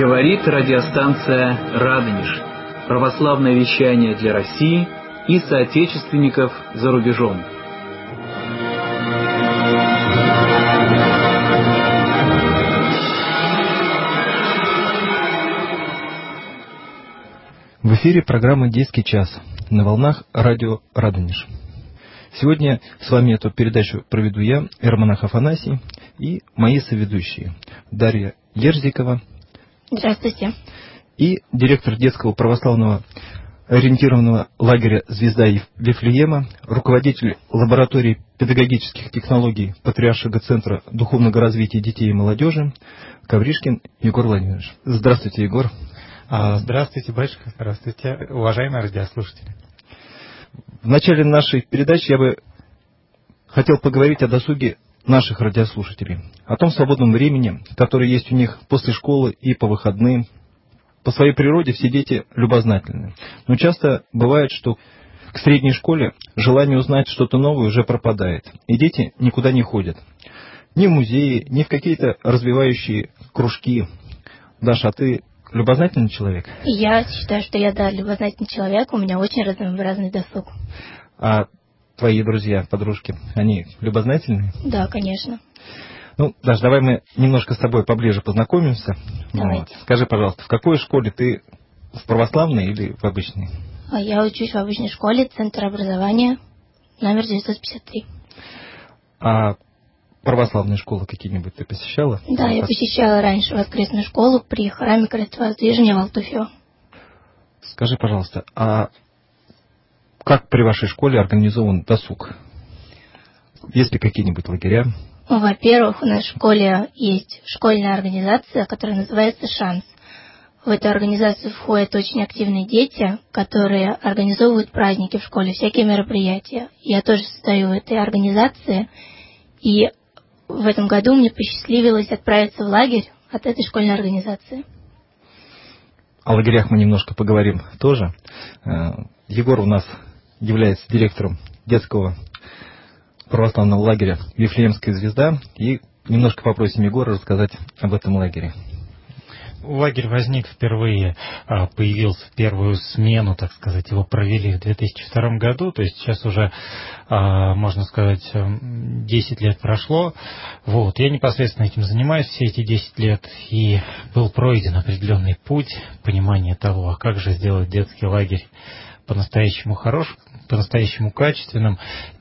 Говорит радиостанция «Радонеж». Православное вещание для России и соотечественников за рубежом. В эфире программа «Детский час» на волнах радио «Радонеж». Сегодня с вами эту передачу проведу я, иеромонах Афанасий, и мои соведущие Дарья Ерзикова. Здравствуйте. И директор детского православного ориентированного лагеря «Звезда Вифлеема», руководитель лаборатории педагогических технологий Патриаршего центра духовного развития детей и молодежи Ковришкин Егор Владимирович. Здравствуйте, Егор. Здравствуйте, батюшка. Здравствуйте, уважаемые радиослушатели. В начале нашей передачи я бы хотел поговорить о досуге наших радиослушателей, о том свободном времени, которое есть у них после школы и по выходным. По своей природе все дети любознательны, но часто бывает, что к средней школе желание узнать что-то новое уже пропадает, и дети никуда не ходят. Ни в музеи, ни в какие-то развивающие кружки. Даша, а ты любознательный человек? Я считаю, что я, любознательный человек, у меня очень разнообразный досуг. А твои друзья, подружки, они любознательные? Да, конечно. Ну, Даш, давай мы немножко с тобой поближе познакомимся. Давайте. Скажи, пожалуйста, в какой школе ты? В православной или в обычной? Я учусь в обычной школе, Центр образования, номер 953. А православные школы какие-нибудь ты посещала? Да, я посещала раньше воскресную школу при храме Крестовоздвижения в Алтуфьево. Скажи, пожалуйста, а как при вашей школе организован досуг? Есть ли какие-нибудь лагеря? Во-первых, у нас в школе есть школьная организация, которая называется «Шанс». В эту организацию входят очень активные дети, которые организовывают праздники в школе, всякие мероприятия. Я тоже состою в этой организации, и в этом году мне посчастливилось отправиться в лагерь от этой школьной организации. О лагерях мы немножко поговорим тоже. Егор у нас является директором детского православного лагеря «Вифлеемская звезда», и немножко попросим Егора рассказать об этом лагере. Лагерь возник впервые, появился в первую смену, так сказать, его провели в 2002 году, то есть сейчас уже, можно сказать, 10 лет прошло. Вот. Я непосредственно этим занимаюсь все эти 10 лет, и был пройден определенный путь понимания того, как же сделать детский лагерь по-настоящему хорошим, по-настоящему качественным.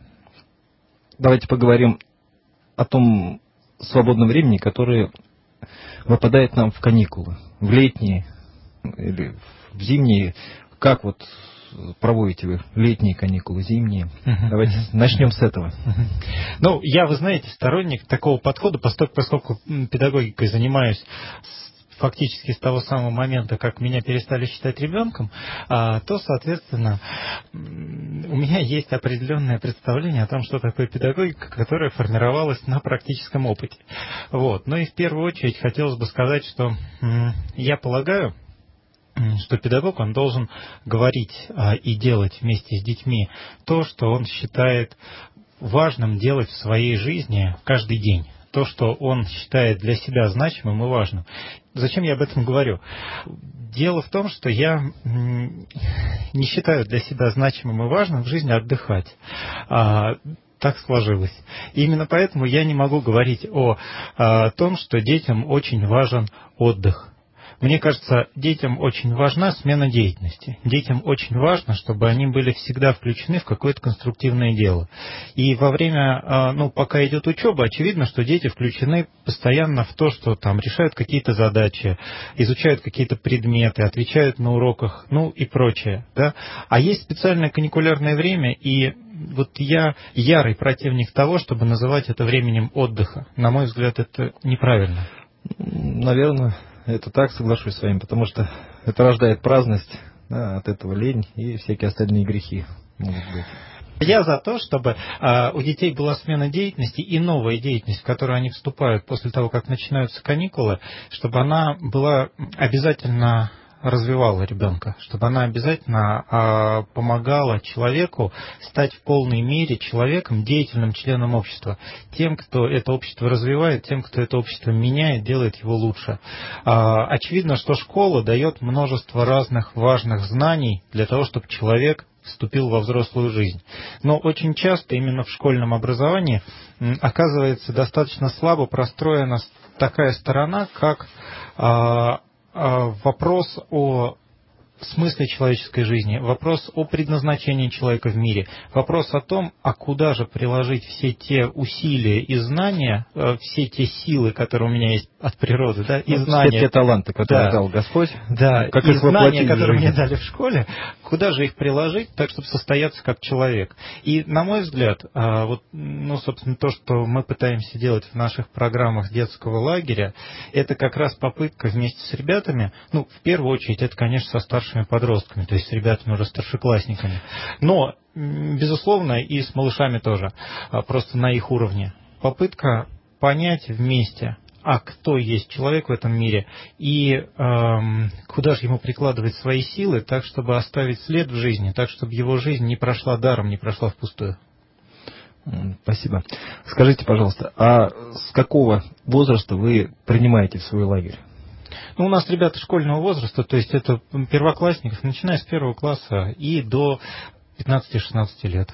Давайте поговорим о том свободном времени, которое выпадает нам в каникулы, в летние или в зимние. Как вот проводите вы летние каникулы, зимние? Давайте начнем с этого. Ну, я, вы знаете, сторонник такого подхода, поскольку педагогикой занимаюсь фактически с того самого момента, как меня перестали считать ребенком, то, соответственно, у меня есть определенное представление о том, что такое педагогика, которая формировалась на практическом опыте. Вот. Но и в первую очередь хотелось бы сказать, что я полагаю, что педагог, он должен говорить и делать вместе с детьми то, что он считает важным делать в своей жизни каждый день. То, что он считает для себя значимым и важным. Зачем я об этом говорю? Дело в том, что я не считаю для себя значимым и важным в жизни отдыхать. Так сложилось. И именно поэтому я не могу говорить о том, что детям очень важен отдых. Мне кажется, детям очень важна смена деятельности. Детям очень важно, чтобы они были всегда включены в какое-то конструктивное дело. И во время, пока идет учеба, очевидно, что дети включены постоянно в то, что там решают какие-то задачи, изучают какие-то предметы, отвечают на уроках, и прочее. Да? А есть специальное каникулярное время, и вот я ярый противник того, чтобы называть это временем отдыха. На мой взгляд, это неправильно. Наверное, это так, соглашусь с вами, потому что это рождает праздность, от этого лень и всякие остальные грехи могут быть. Я за то, чтобы у детей была смена деятельности и новая деятельность, в которую они вступают после того, как начинаются каникулы, чтобы она была обязательно развивала ребенка, чтобы она обязательно помогала человеку стать в полной мере человеком, деятельным членом общества, тем, кто это общество развивает, тем, кто это общество меняет, делает его лучше. Очевидно, что школа дает множество разных важных знаний для того, чтобы человек вступил во взрослую жизнь. Но очень часто именно в школьном образовании оказывается достаточно слабо простроена такая сторона, как вопрос о смысле человеческой жизни, вопрос о предназначении человека в мире, вопрос о том, а куда же приложить все те усилия и знания, все те силы, которые у меня есть от природы, да, и знания. Все те таланты, которые дал Господь, да, как и их знания, которые мне мне дали в школе, куда же их приложить, так, чтобы состояться как человек. И, на мой взгляд, собственно, то, что мы пытаемся делать в наших программах детского лагеря, это как раз попытка вместе с ребятами, в первую очередь, это, конечно, со старшими подростками, то есть с ребятами уже старшеклассниками, но, безусловно, и с малышами тоже, просто на их уровне. Попытка понять вместе, кто есть человек в этом мире и куда же ему прикладывать свои силы, так, чтобы оставить след в жизни, так, чтобы его жизнь не прошла даром, не прошла впустую. Спасибо. Скажите, пожалуйста, а с какого возраста вы принимаете в свой лагерь? У нас ребята школьного возраста, то есть это первоклассников, начиная с 1 класса и до 15-16 лет.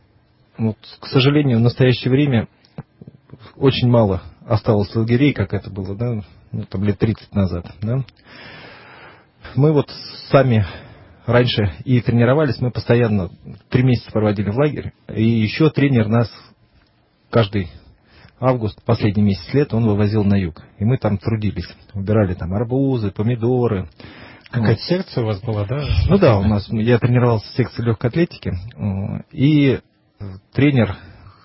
К сожалению, в настоящее время очень мало осталось лагерей, как это было, лет 30 назад. Да? Мы сами раньше и тренировались, мы постоянно 3 месяца проводили в лагере, и еще тренер нас каждый август, последний месяц лета, он вывозил на юг. И мы там трудились. Убирали там арбузы, помидоры. Какая-то секция у вас была, да? Я тренировался в секции легкой атлетики. И тренер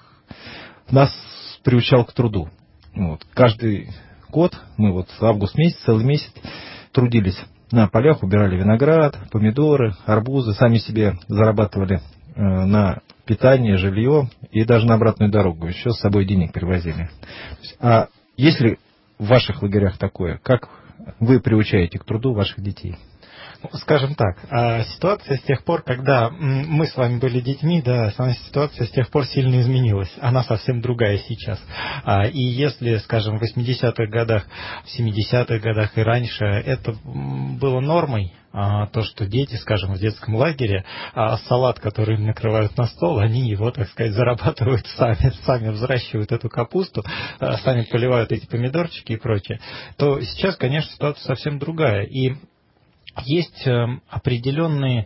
нас приучал к труду. Каждый год мы август месяц, целый месяц трудились на полях, убирали виноград, помидоры, арбузы, сами себе зарабатывали на питание, жилье и даже на обратную дорогу. Еще с собой денег привозили. А есть ли в ваших лагерях такое? Как вы приучаете к труду ваших детей? Скажем так, ситуация с тех пор, когда мы с вами были детьми, ситуация с тех пор сильно изменилась. Она совсем другая сейчас. И если, скажем, в 80-х годах, в 70-х годах и раньше это было нормой, то, что дети, скажем, в детском лагере, салат, который им накрывают на стол, они его, так сказать, зарабатывают сами взращивают эту капусту, сами поливают эти помидорчики и прочее, то сейчас, конечно, ситуация совсем другая. И есть определенная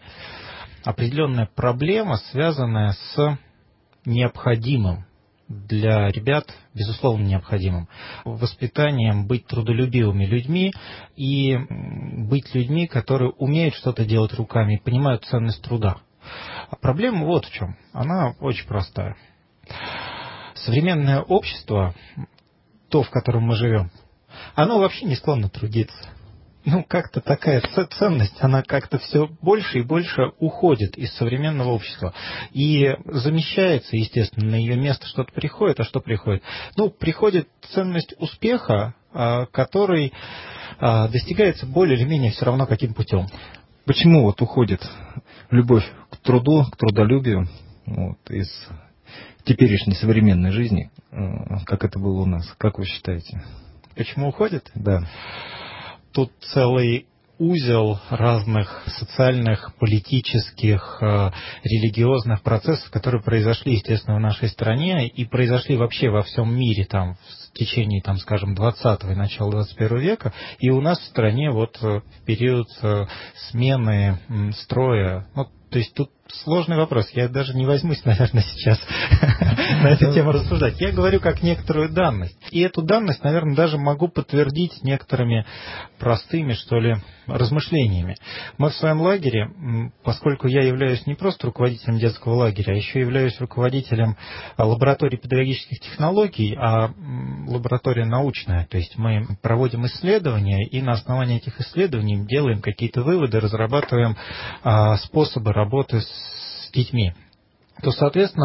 проблема, связанная с необходимым для ребят, безусловно, необходимым воспитанием быть трудолюбивыми людьми и быть людьми, которые умеют что-то делать руками и понимают ценность труда. Проблема вот в чем. Она очень простая. Современное общество, то, в котором мы живем, оно вообще не склонно трудиться. Как-то такая ценность, она как-то все больше и больше уходит из современного общества. И замещается, естественно, на ее место что-то приходит. А что приходит? Приходит ценность успеха, который достигается более или менее все равно каким путем. Почему уходит любовь к труду, к трудолюбию из теперешней современной жизни, как это было у нас? Как вы считаете? Почему уходит? Да. Тут целый узел разных социальных, политических, религиозных процессов, которые произошли, естественно, в нашей стране и произошли вообще во всем мире в течение, скажем, 20-го и начала 21 века, и у нас в стране в период смены строя. То есть тут сложный вопрос. Я даже не возьмусь, наверное, сейчас на эту тему рассуждать. Я говорю как некоторую данность. И эту данность, наверное, даже могу подтвердить некоторыми простыми, размышлениями. Мы в своем лагере, поскольку я являюсь не просто руководителем детского лагеря, а еще являюсь руководителем лаборатории педагогических технологий, а лаборатория научная. То есть мы проводим исследования, и на основании этих исследований делаем какие-то выводы, разрабатываем способы работы с детьми, то, соответственно,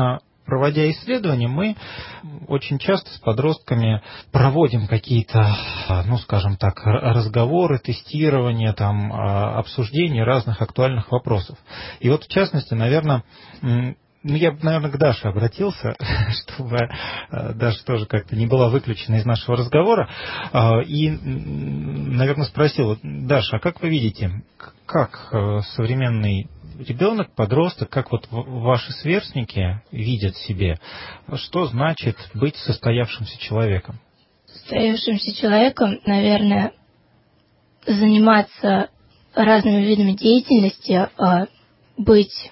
проводя исследования, мы очень часто с подростками проводим какие-то, ну, скажем так, разговоры, тестирования, там, обсуждения разных актуальных вопросов. И вот, в частности, наверное, я бы, наверное, к Даше обратился, чтобы Даша тоже как-то не была выключена из нашего разговора, и, наверное, спросил: Даша, а как вы видите, как современный ребенок, подросток, как вот ваши сверстники видят в себе, что значит быть состоявшимся человеком? Состоявшимся человеком, наверное, заниматься разными видами деятельности, быть,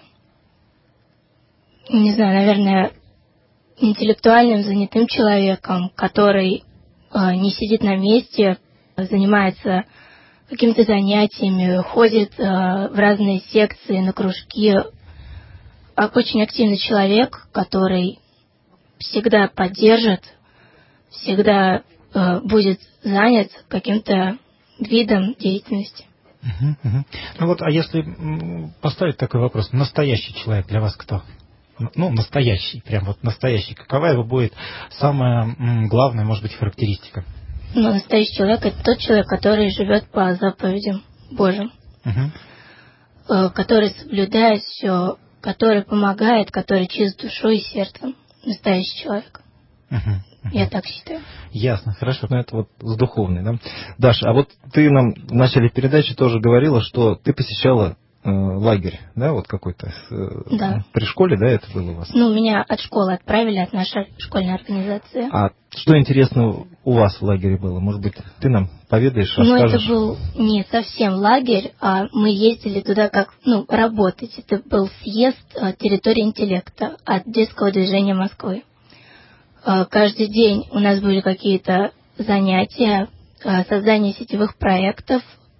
не знаю, наверное, интеллектуальным, занятым человеком, который не сидит на месте, занимается какими-то занятиями, ходит в разные секции, на кружки. Очень активный человек, который всегда поддержит, всегда будет занят каким-то видом деятельности. Ну вот, а если поставить такой вопрос, настоящий человек для вас кто? Ну, настоящий, прям вот настоящий. Какова его будет самая главная, может быть, характеристика? Ну, настоящий человек — это тот человек, который живет по заповедям Божьим, который соблюдает все, который помогает, который чист душой и сердцем. Настоящий человек. Я так считаю. Ясно, хорошо. Ну, это вот с духовной, да? Даша, а вот ты нам в начале передачи тоже говорила, что ты посещала лагерь, да, вот какой-то? Да. При школе, да, это было у вас? Ну, меня от школы отправили, от нашей школьной организации. А что интересного у вас в лагере было? Может быть, ты нам поведаешь, расскажешь? Ну, это был не совсем лагерь, а мы ездили туда как, работать. Это был съезд территории интеллекта от детского движения Москвы. Каждый день у нас были какие-то занятия, создание сетевых проектов.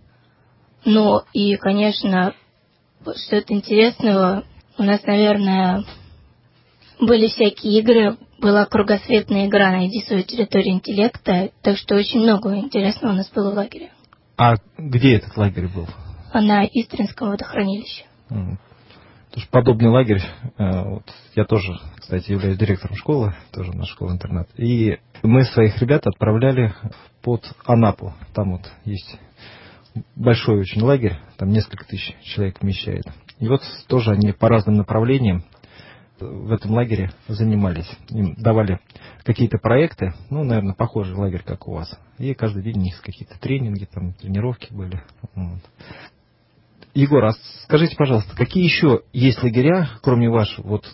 Ну, и, конечно, что-то интересного. У нас, наверное, были всякие игры. Была кругосветная игра «Найди свою территорию интеллекта». Так что очень много интересного у нас было в лагере. А где этот лагерь был? На Истринском водохранилище. Потому что подобный лагерь, вот, я тоже, кстати, являюсь директором школы, тоже наша школа-интернат. И мы своих ребят отправляли под Анапу. Там вот есть большой очень лагерь, там несколько тысяч человек вмещает. И вот тоже они по разным направлениям в этом лагере занимались. Им давали какие-то проекты, наверное, похожий лагерь, как у вас. И каждый день у них какие-то тренинги, там, тренировки были. Вот. Егор, а скажите, пожалуйста, какие еще есть лагеря, кроме вашего, вот,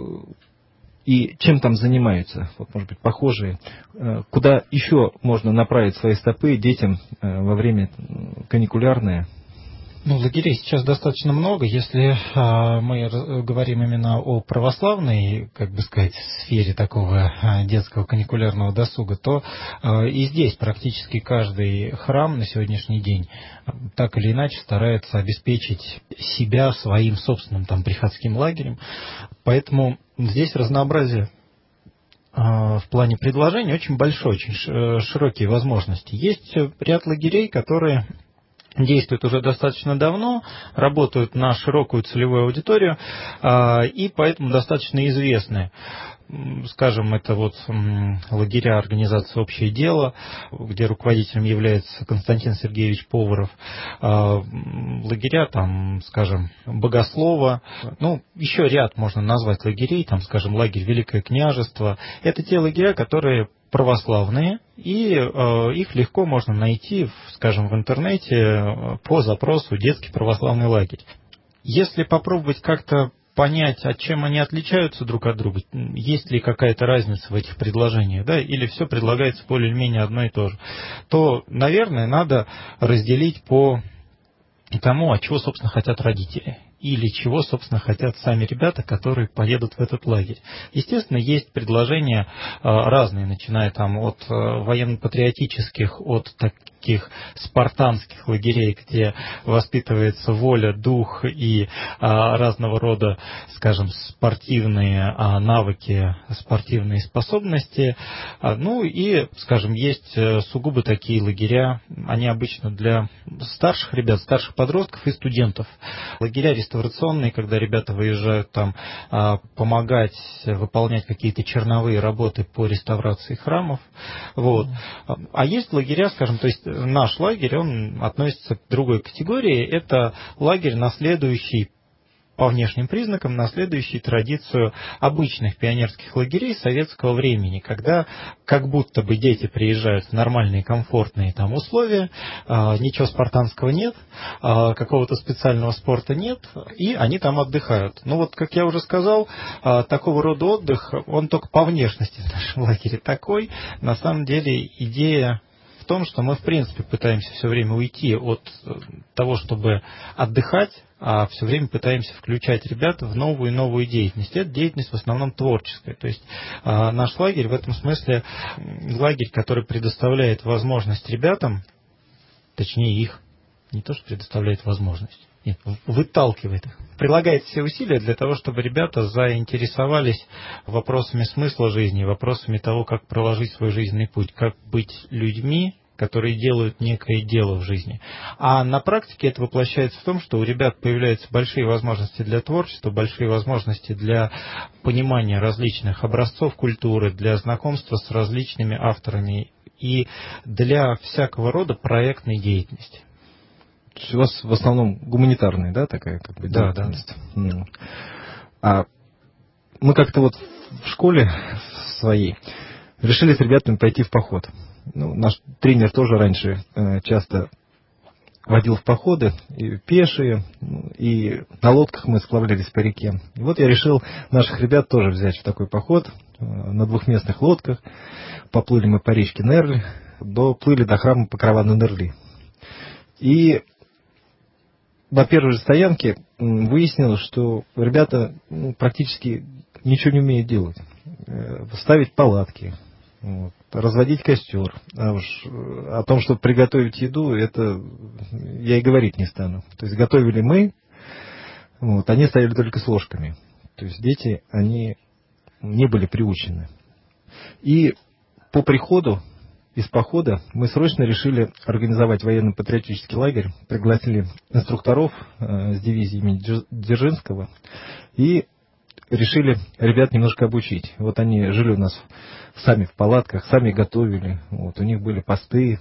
и чем там занимаются, вот, может быть, похожие, куда еще можно направить свои стопы детям во время каникулярное? Ну, лагерей сейчас достаточно много. Если мы говорим именно о православной, как бы сказать, сфере такого детского каникулярного досуга, то и здесь практически каждый храм на сегодняшний день так или иначе старается обеспечить себя своим собственным там приходским лагерем. Поэтому здесь разнообразие в плане предложений очень большое, очень широкие возможности. Есть ряд лагерей, которые действуют уже достаточно давно, работают на широкую целевую аудиторию и поэтому достаточно известны. Скажем, это вот лагеря организации «Общее дело», где руководителем является Константин Сергеевич Поваров, лагеря, там, скажем, Богослова, еще ряд можно назвать лагерей, там, скажем, лагерь Великое княжество. Это те лагеря, которые православные, и их легко можно найти, скажем, в интернете по запросу «Детский православный лагерь». Если попробовать как-то понять, чем они отличаются друг от друга, есть ли какая-то разница в этих предложениях, да, или все предлагается более-менее одно и то же, то, наверное, надо разделить по тому, от чего, собственно, хотят родители, или чего, собственно, хотят сами ребята, которые поедут в этот лагерь. Естественно, есть предложения разные, начиная там от военно-патриотических, от таких спартанских лагерей, где воспитывается воля, дух и разного рода, скажем, спортивные навыки, спортивные способности. Ну и, скажем, есть сугубо такие лагеря, они обычно для старших ребят, старших подростков и студентов. Лагеря реставрационные, когда ребята выезжают там помогать выполнять какие-то черновые работы по реставрации храмов. Вот. А есть лагеря, скажем, то есть наш лагерь, он относится к другой категории. Это лагерь, наследующий по внешним признакам, наследующий традицию обычных пионерских лагерей советского времени, когда как будто бы дети приезжают в нормальные, комфортные там условия, ничего спартанского нет, какого-то специального спорта нет, и они там отдыхают. Ну вот, как я уже сказал, такого рода отдых, он только по внешности в нашем лагере такой. На самом деле идея в том, что мы, в принципе, пытаемся все время уйти от того, чтобы отдыхать, а все время пытаемся включать ребят в новую и новую деятельность. Это деятельность в основном творческая. То есть наш лагерь в этом смысле лагерь, который предоставляет возможность ребятам, точнее их, не то, что предоставляет возможность, нет, выталкивает их, прилагает все усилия для того, чтобы ребята заинтересовались вопросами смысла жизни, вопросами того, как проложить свой жизненный путь, как быть людьми, которые делают некое дело в жизни. А на практике это воплощается в том, что у ребят появляются большие возможности для творчества, большие возможности для понимания различных образцов культуры, для знакомства с различными авторами и для всякого рода проектной деятельности. У вас в основном гуманитарная, да, такая как бы деятельность? Да. А мы как-то вот в школе своей решили с ребятами пойти в поход. Ну, наш тренер тоже раньше часто водил в походы, и пешие, и на лодках мы сплавлялись по реке. И вот я решил наших ребят тоже взять в такой поход на двухместных лодках. Поплыли мы по речке Нерль, доплыли до храма Покрова на Нерли. И на первой же стоянке выяснилось, что ребята практически ничего не умеют делать. Ставить палатки, разводить костер. А уж о том, чтобы приготовить еду, это я и говорить не стану. То есть готовили мы, они стояли только с ложками. То есть дети, они не были приучены. И по приходу из похода мы срочно решили организовать военно-патриотический лагерь, пригласили инструкторов с дивизии имени Дзержинского и решили ребят немножко обучить. Вот они жили у нас сами в палатках, сами готовили, у них были посты.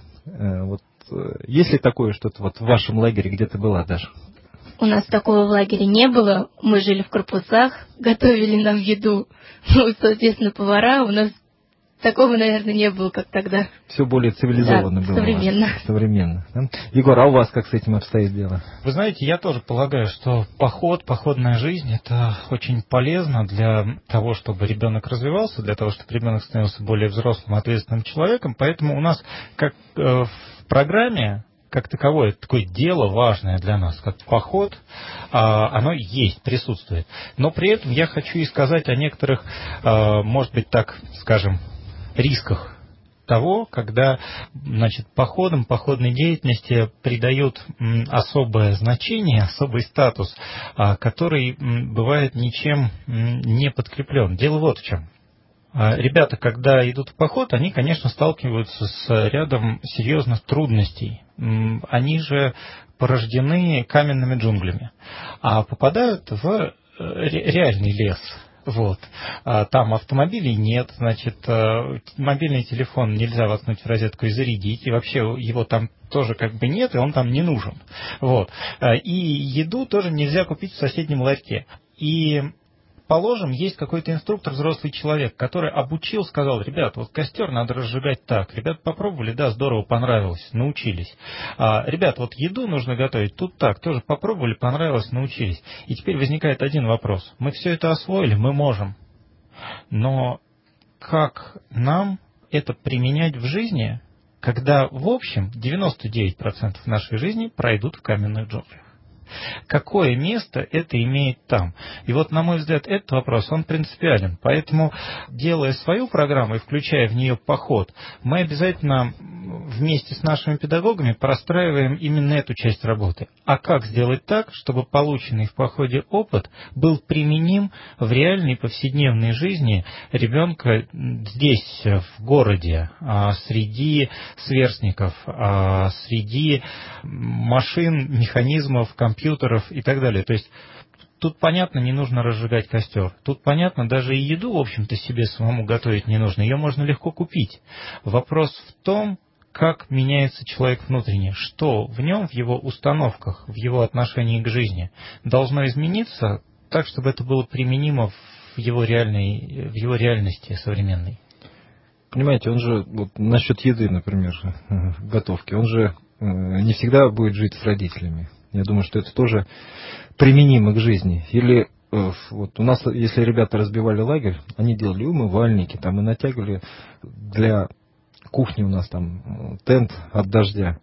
Есть ли такое что-то вот в вашем лагере где-то было, Даша? У нас такого в лагере не было. Мы жили в корпусах, готовили нам еду. Соответственно, повара у нас такого, наверное, не было, как тогда. Все более цивилизованно было. Современно. Да? Егор, а у вас как с этим обстоит дело? Вы знаете, я тоже полагаю, что походная жизнь – это очень полезно для того, чтобы ребенок развивался, для того, чтобы ребенок становился более взрослым, ответственным человеком. Поэтому у нас, как в программе, как таковое, такое дело важное для нас, как поход, оно есть, присутствует. Но при этом я хочу и сказать о некоторых, может быть, так скажем, рисках того, когда, походам, походной деятельности придают особое значение, особый статус, который бывает ничем не подкреплен. Дело вот в чем. Ребята, когда идут в поход, они, конечно, сталкиваются с рядом серьезных трудностей. Они же порождены каменными джунглями, а попадают в реальный лес. Там автомобилей нет, мобильный телефон нельзя воткнуть в розетку и зарядить, и вообще его там тоже нет, и он там не нужен. И еду тоже нельзя купить в соседнем ларьке. И положим, есть какой-то инструктор, взрослый человек, который обучил, сказал: ребят, костер надо разжигать так. Ребята попробовали, да, здорово, понравилось, научились. Ребят, еду нужно готовить тут так, тоже попробовали, понравилось, научились. И теперь возникает один вопрос. Мы все это освоили, мы можем. Но как нам это применять в жизни, когда, в общем, 99% нашей жизни пройдут в каменных джунглях? Какое место это имеет там? И на мой взгляд, этот вопрос, он принципиален. Поэтому, делая свою программу и включая в нее поход, мы обязательно вместе с нашими педагогами простраиваем именно эту часть работы. А как сделать так, чтобы полученный в походе опыт был применим в реальной повседневной жизни ребенка здесь, в городе, среди сверстников, среди машин, механизмов, компьютеров и так далее. То есть тут, понятно, не нужно разжигать костер. Тут, понятно, даже и еду, в общем-то, себе самому готовить не нужно. Ее можно легко купить. Вопрос в том, как меняется человек внутренне, что в нем, в его установках, в его отношении к жизни должно измениться так, чтобы это было применимо в его реальности современной. Понимаете, он же, вот насчет еды, например, готовки, он же не всегда будет жить с родителями. Я думаю, что это тоже применимо к жизни. Или вот у нас, если ребята разбивали лагерь, они делали умывальники, там и натягивали для кухни у нас там тент от дождя.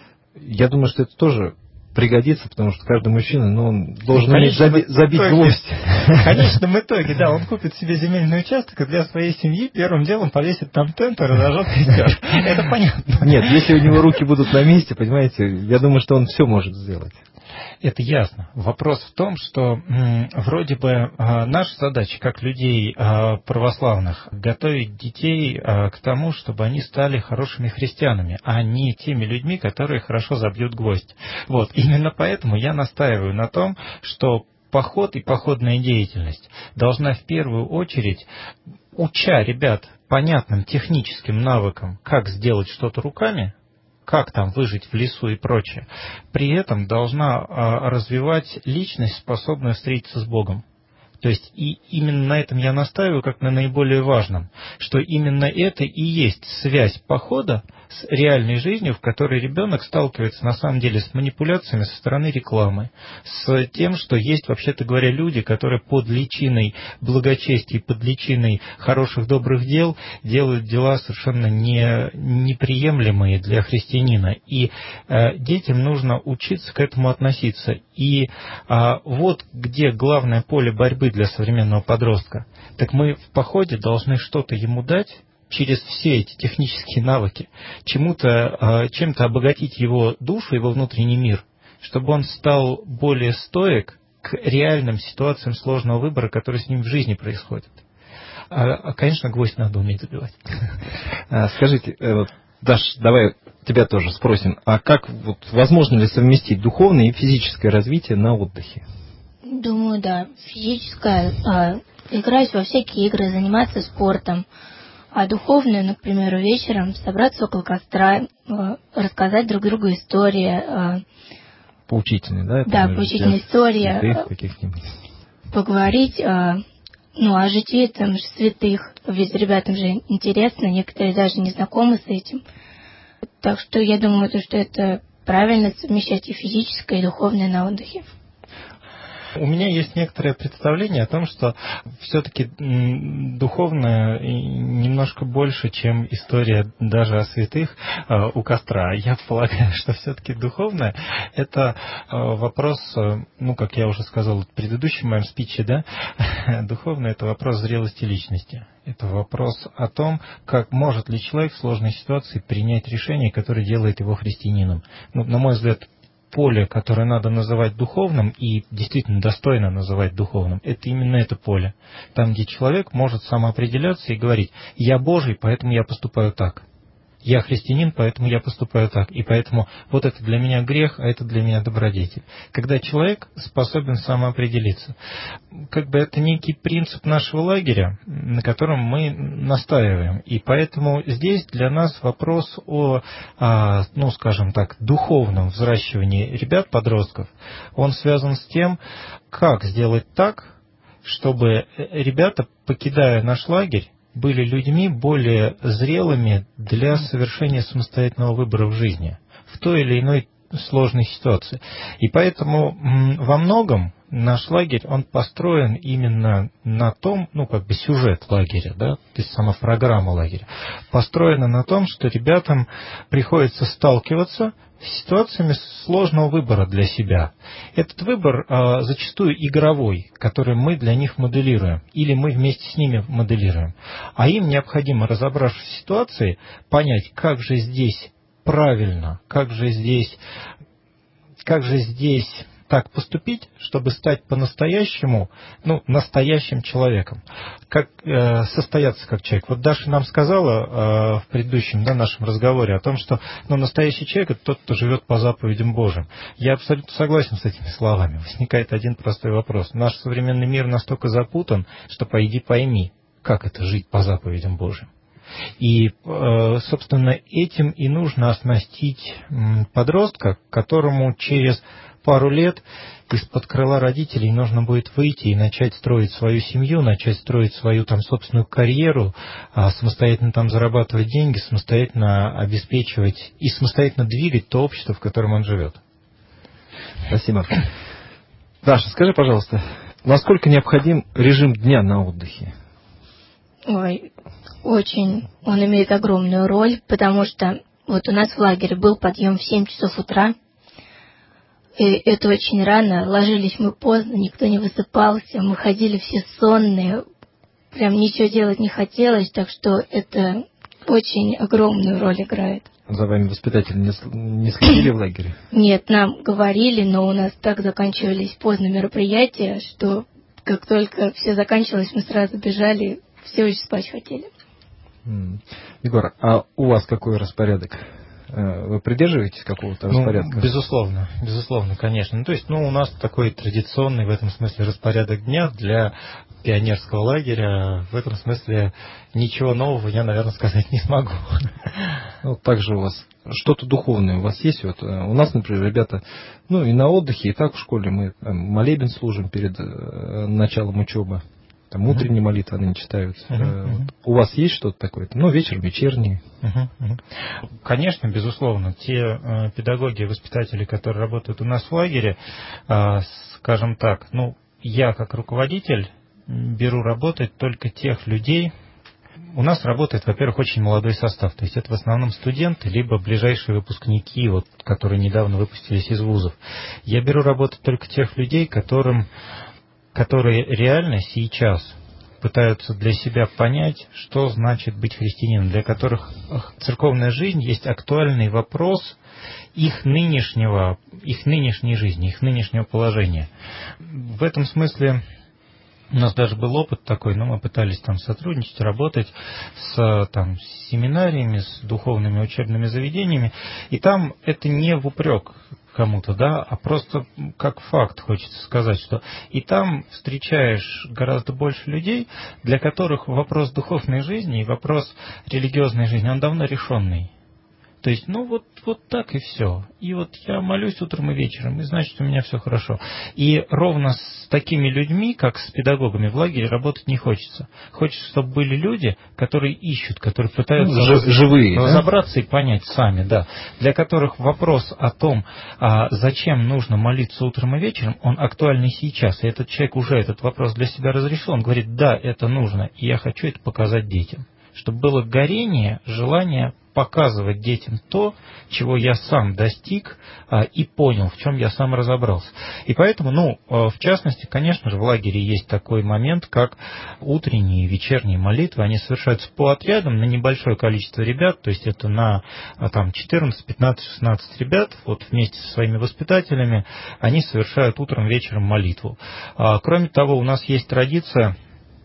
Я думаю, что это тоже пригодится, потому что каждый мужчина, он должен уметь забить гвоздь. В конечном итоге, да, он купит себе земельный участок и для своей семьи первым делом повесит там тент и разожжет костер. Это понятно. Нет, если у него руки будут на месте, понимаете, я думаю, что он все может сделать. Это ясно. Вопрос в том, что вроде бы наша задача, как людей православных, готовить детей к тому, чтобы они стали хорошими христианами, а не теми людьми, которые хорошо забьют гвоздь. Вот. Именно поэтому я настаиваю на том, что поход и походная деятельность должна в первую очередь, уча ребят понятным техническим навыкам, как сделать что-то руками, как там выжить в лесу и прочее, при этом должна развивать личность, способную встретиться с Богом. То есть и именно на этом я настаиваю, как на наиболее важном, что именно это и есть связь похода с реальной жизнью, в которой ребенок сталкивается на самом деле с манипуляциями со стороны рекламы, с тем, что есть, вообще-то говоря, люди, которые под личиной благочестия, под личиной хороших добрых дел делают дела совершенно неприемлемые для христианина. И детям нужно учиться к этому относиться. И вот где главное поле борьбы для современного подростка. Так мы в походе должны что-то ему дать, через все эти технические навыки, чем-то обогатить его душу, его внутренний мир, чтобы он стал более стоек к реальным ситуациям сложного выбора, которые с ним в жизни происходят. Конечно, гвоздь надо уметь забивать. Скажите, Даш, давай тебя тоже спросим, а как возможно ли совместить духовное и физическое развитие на отдыхе? Думаю, да. Физическое, играть во всякие игры, заниматься спортом. А духовное, например, вечером собраться около костра, рассказать друг другу истории. Поучительные, да? Да, поучительные истории. Поговорить о житии там, святых. Ведь ребятам же интересно, некоторые даже не знакомы с этим. Так что я думаю, что это правильно совмещать и физическое, и духовное на отдыхе. У меня есть некоторое представление о том, что все-таки духовное немножко больше, чем история даже о святых у костра. Я полагаю, что все-таки духовное – это вопрос, как я уже сказал в предыдущем моем спиче, да, духовное – это вопрос зрелости личности. Это вопрос о том, как может ли человек в сложной ситуации принять решение, которое делает его христианином. На мой взгляд, поле, которое надо называть духовным и действительно достойно называть духовным, это именно это поле. Там, где человек может самоопределяться и говорить: «Я Божий, поэтому я поступаю так. Я христианин, поэтому я поступаю так. И поэтому вот это для меня грех, а это для меня добродетель». Когда человек способен самоопределиться. Это некий принцип нашего лагеря, на котором мы настаиваем. И поэтому здесь для нас вопрос о, скажем так, духовном взращивании ребят-подростков, он связан с тем, как сделать так, чтобы ребята, покидая наш лагерь, были людьми более зрелыми для совершения самостоятельного выбора в жизни, в той или иной сложной ситуации. И поэтому во многом наш лагерь, он построен именно на том, сюжет лагеря, да, то есть сама программа лагеря, построена на том, что ребятам приходится сталкиваться с ситуациями сложного выбора для себя. Этот выбор зачастую игровой, который мы для них моделируем, или мы вместе с ними моделируем. А им необходимо, разобравшись в ситуации, понять, как же здесь правильно, как же здесь так поступить, чтобы стать по-настоящему, настоящим человеком, как состояться как человек. Вот Даша нам сказала в предыдущем нашем разговоре о том, что настоящий человек — это тот, кто живет по заповедям Божьим. Я абсолютно согласен с этими словами. Возникает один простой вопрос. Наш современный мир настолько запутан, что пойди пойми, как это жить по заповедям Божьим. И, собственно, этим и нужно оснастить подростка, которому через пару лет из-под крыла родителей нужно будет выйти и начать строить свою семью, начать строить свою собственную карьеру, самостоятельно зарабатывать деньги, самостоятельно обеспечивать и самостоятельно двигать то общество, в котором он живет. Спасибо. Даша, скажи, пожалуйста, насколько необходим режим дня на отдыхе? Ой, очень. Он имеет огромную роль, потому что вот у нас в лагере был подъем в 7 часов утра, и это очень рано, ложились мы поздно, никто не высыпался, мы ходили все сонные, прям ничего делать не хотелось, так что это очень огромную роль играет. За вами воспитатели не следили в лагере? Нет, нам говорили, но у нас так заканчивались поздно мероприятия, что как только все заканчивалось, мы сразу бежали, все очень спать хотели. Егор, а у вас какой распорядок? Вы придерживаетесь какого-то распорядка? Безусловно, конечно. То есть, у нас такой традиционный в этом смысле распорядок дня для пионерского лагеря. В этом смысле ничего нового я, наверное, сказать не смогу. Также у вас что-то духовное у вас есть? Вот у нас, например, ребята, и на отдыхе, и так в школе мы молебен служим перед началом учебы. Утренние молитвы они читают. У вас есть что-то такое? Вечером, вечерние. Конечно, безусловно. Те педагоги и воспитатели, которые работают у нас в лагере, скажем так, я как руководитель беру работать только тех людей. У нас работает, во-первых, очень молодой состав. То есть это в основном студенты, либо ближайшие выпускники, которые недавно выпустились из вузов. Я беру работать только тех людей, которые реально сейчас пытаются для себя понять, что значит быть христианином, для которых церковная жизнь есть актуальный вопрос их нынешней жизни, их нынешнего положения. В этом смысле у нас даже был опыт такой, мы пытались сотрудничать, работать с семинариями, с духовными учебными заведениями, и там это не в упрек кому-то, а просто как факт хочется сказать, что и там встречаешь гораздо больше людей, для которых вопрос духовной жизни и вопрос религиозной жизни, он давно решенный. То есть, вот так и все. И я молюсь утром и вечером, и значит, у меня все хорошо. И ровно с такими людьми, как с педагогами в лагере, работать не хочется. Хочется, чтобы были люди, которые ищут, которые пытаются живые, разобраться и понять сами, для которых вопрос о том, зачем нужно молиться утром и вечером, он актуальный сейчас. И этот человек уже этот вопрос для себя разрешил. Он говорит, да, это нужно, и я хочу это показать детям. Чтобы было горение, желание показывать детям то, чего я сам достиг и понял, в чем я сам разобрался. И поэтому, в частности, конечно же, в лагере есть такой момент, как утренние и вечерние молитвы. Они совершаются по отрядам на небольшое количество ребят, то есть это на 14, 15, 16 ребят, вместе со своими воспитателями, они совершают утром, вечером молитву. Кроме того, у нас есть традиция,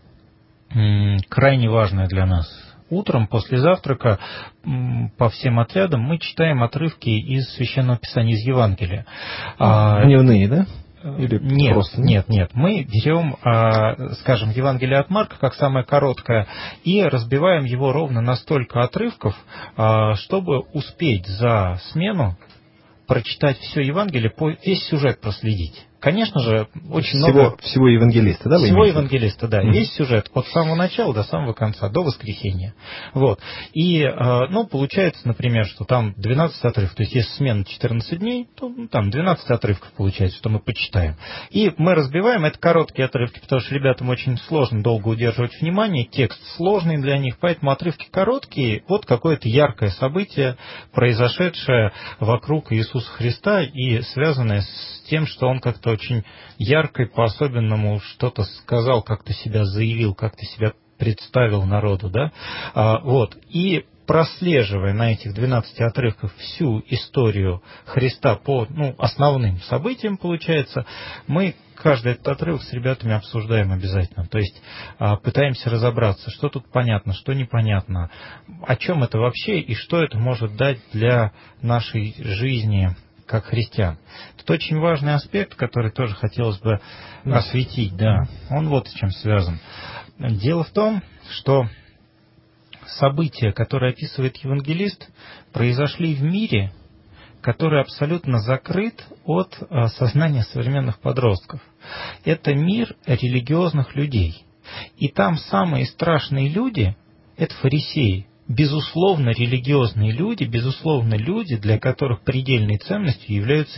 крайне важная для нас. Утром после завтрака по всем отрядам мы читаем отрывки из Священного Писания, из Евангелия. Дневные, да? Или нет, просто? Нет. Мы берем, скажем, Евангелие от Марка, как самое короткое, и разбиваем его ровно на столько отрывков, чтобы успеть за смену прочитать все Евангелие, весь сюжет проследить. Конечно же, очень много... Всего евангелиста, да? Всего евангелиста, да. Весь сюжет от самого начала до самого конца, до воскресения. И, получается, например, что там 12 отрывков, то есть если смена 14 дней, то там 12 отрывков получается, что мы почитаем. И мы разбиваем, это короткие отрывки, потому что ребятам очень сложно долго удерживать внимание, текст сложный для них, поэтому отрывки короткие, какое-то яркое событие, произошедшее вокруг Иисуса Христа и связанное с тем, что он как-то очень ярко и по-особенному что-то сказал, как-то себя заявил, как-то себя представил народу, И прослеживая на этих 12 отрывках всю историю Христа по основным событиям, получается, мы каждый этот отрывок с ребятами обсуждаем обязательно. То есть пытаемся разобраться, что тут понятно, что непонятно, о чем это вообще и что это может дать для нашей жизни как христиан. Это очень важный аспект, который тоже хотелось бы осветить. Да. Он вот с чем связан. Дело в том, что события, которые описывает евангелист, произошли в мире, который абсолютно закрыт от сознания современных подростков. Это мир религиозных людей. И там самые страшные люди – это фарисеи. Безусловно, религиозные люди, безусловно, люди, для которых предельными ценностями являются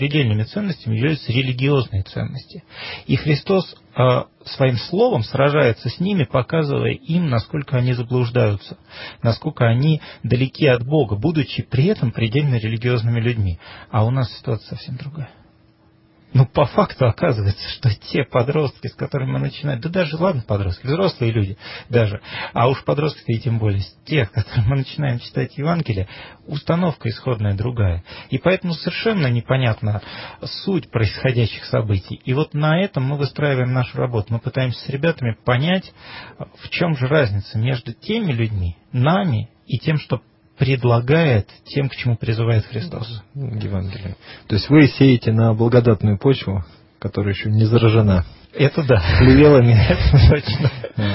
религиозные ценности. И Христос своим словом сражается с ними, показывая им, насколько они заблуждаются, насколько они далеки от Бога, будучи при этом предельно религиозными людьми. А у нас ситуация совсем другая. По факту оказывается, что те подростки, с которыми мы начинаем, да даже, ладно, подростки, взрослые люди даже, а уж подростки и тем более тех, которым мы начинаем читать Евангелие, установка исходная другая. И поэтому совершенно непонятна суть происходящих событий. И вот на этом мы выстраиваем нашу работу. Мы пытаемся с ребятами понять, в чем же разница между теми людьми, нами и тем, что предлагает тем, к чему призывает Христос. Евангелие. То есть вы сеете на благодатную почву, которая еще не заражена. Это да. Плевелами. Это точно.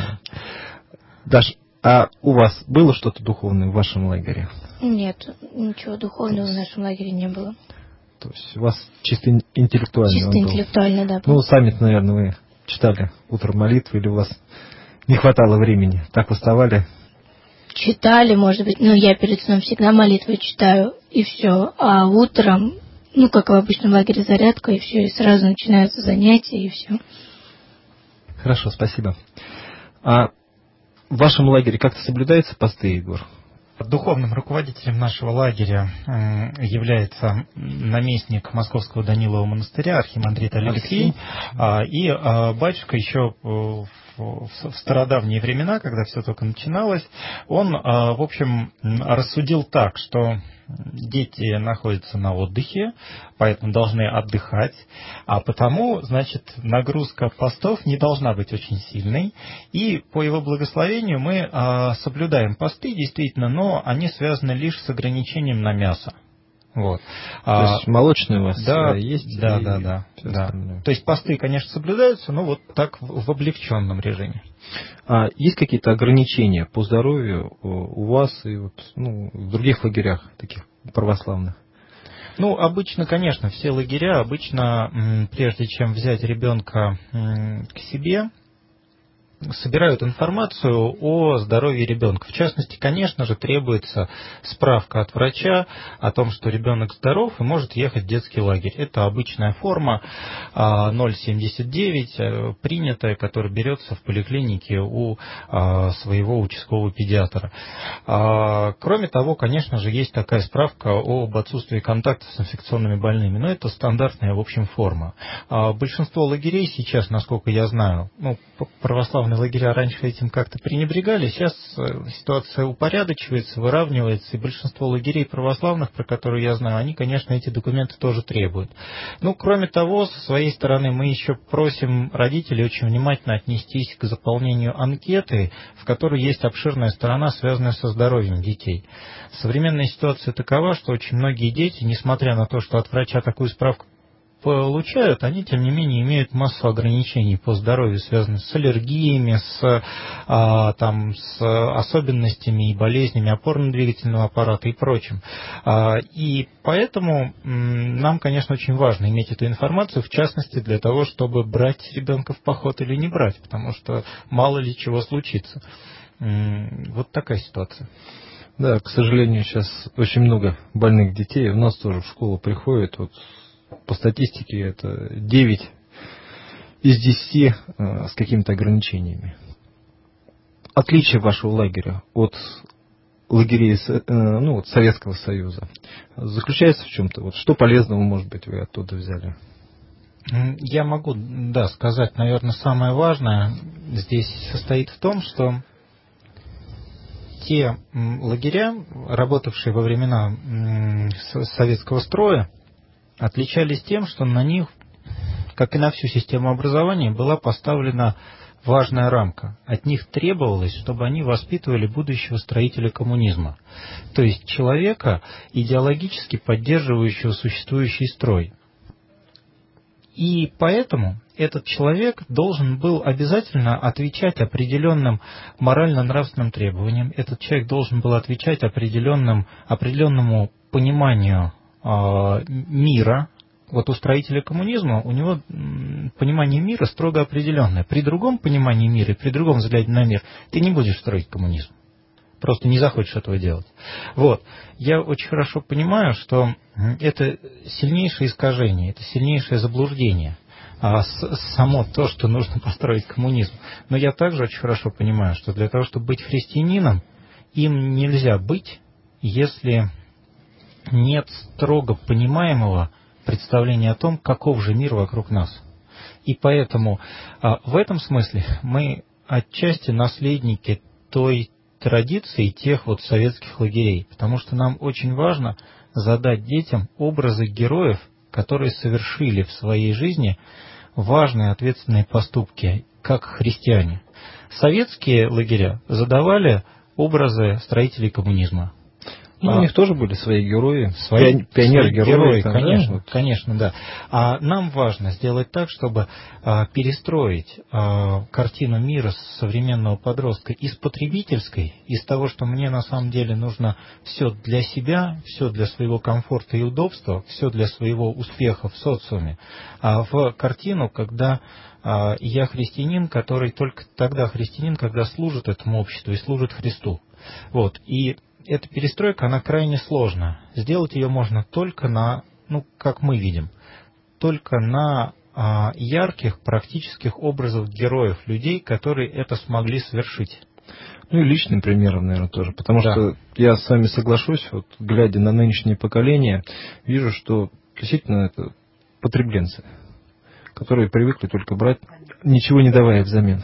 Даш, а у вас было что-то духовное в вашем лагере? Нет, ничего духовного в нашем лагере не было. То есть у вас чисто интеллектуально? Чисто интеллектуально, да. Сами, наверное, вы читали утром молитву, или у вас не хватало времени? Так уставали? Читали, может быть, я перед сном всегда молитвы читаю, и все. А утром, как в обычном лагере, зарядка, и все, и сразу начинаются занятия, и все. Хорошо, спасибо. А в вашем лагере как-то соблюдаются посты, Егор? Духовным руководителем нашего лагеря является наместник Московского Данилова монастыря архимандрит Алексей. И батюшка еще в стародавние времена, когда все только начиналось, он, в общем, рассудил так, что дети находятся на отдыхе, поэтому должны отдыхать, а потому, нагрузка постов не должна быть очень сильной, и по его благословению мы соблюдаем посты, действительно, но они связаны лишь с ограничением на мясо. Вот. То есть молочные у вас есть? Да. То есть посты, конечно, соблюдаются, но вот так в облегченном режиме. А есть какие-то ограничения по здоровью у вас и в других лагерях, таких православных? Обычно, конечно, все лагеря, прежде чем взять ребенка к себе, собирают информацию о здоровье ребенка. В частности, конечно же, требуется справка от врача о том, что ребенок здоров и может ехать в детский лагерь. Это обычная форма 079, принятая, которая берется в поликлинике у своего участкового педиатра. Кроме того, конечно же, есть такая справка об отсутствии контактов с инфекционными больными. Но это стандартная, в общем, форма. Большинство лагерей сейчас, насколько я знаю, православные лагеря раньше этим как-то пренебрегали, сейчас ситуация упорядочивается, выравнивается, и большинство лагерей православных, про которые я знаю, они, конечно, эти документы тоже требуют. Кроме того, со своей стороны, мы еще просим родителей очень внимательно отнестись к заполнению анкеты, в которой есть обширная сторона, связанная со здоровьем детей. Современная ситуация такова, что очень многие дети, несмотря на то, что от врача такую справку получают, они, тем не менее, имеют массу ограничений по здоровью, связанных с аллергиями, с особенностями и болезнями опорно-двигательного аппарата и прочим. И поэтому нам, конечно, очень важно иметь эту информацию, в частности, для того, чтобы брать ребенка в поход или не брать, потому что мало ли чего случится. Вот такая ситуация. Да, к сожалению, сейчас очень много больных детей. У нас тоже в школу приходят, по статистике это 9 из 10 с какими-то ограничениями. Отличие вашего лагеря от лагерей Советского Союза заключается в чем-то? Что полезного, может быть, вы оттуда взяли? Я могу, сказать, наверное, самое важное здесь состоит в том, что те лагеря, работавшие во времена советского строя, отличались тем, что на них, как и на всю систему образования, была поставлена важная рамка. От них требовалось, чтобы они воспитывали будущего строителя коммунизма, то есть человека, идеологически поддерживающего существующий строй. И поэтому этот человек должен был обязательно отвечать определенным морально-нравственным требованиям. Этот человек должен был отвечать определенному пониманию мира. Вот у строителя коммунизма у него понимание мира строго определенное. При другом понимании мира, при другом взгляде на мир ты не будешь строить коммунизм. Просто не захочешь этого делать. Вот. Я очень хорошо понимаю, что это сильнейшее искажение, это сильнейшее заблуждение. Само то, что нужно построить коммунизм. Но я также очень хорошо понимаю, что для того, чтобы быть христианином, им нельзя быть, если нет строго понимаемого представления о том, каков же мир вокруг нас. И поэтому в этом смысле мы отчасти наследники той традиции тех вот советских лагерей, потому что нам очень важно задать детям образы героев, которые совершили в своей жизни важные ответственные поступки, как христиане. Советские лагеря задавали образы строителей коммунизма. У них тоже были свои герои, пионеры-герои. Конечно, да? Конечно, да. А нам важно сделать так, чтобы перестроить картину мира современного подростка из потребительской, из того, что мне на самом деле нужно все для себя, все для своего комфорта и удобства, все для своего успеха в социуме, в картину, когда я христианин, который только тогда христианин, когда служит этому обществу и служит Христу. Вот. И эта перестройка, она крайне сложна. Сделать ее можно только на, как мы видим, только на ярких, практических образах героев, людей, которые это смогли совершить. И личным примером, наверное, тоже. Потому что я с вами соглашусь, вот, глядя на нынешнее поколение, вижу, что действительно это потребленцы, которые привыкли только брать, ничего не давая взамен.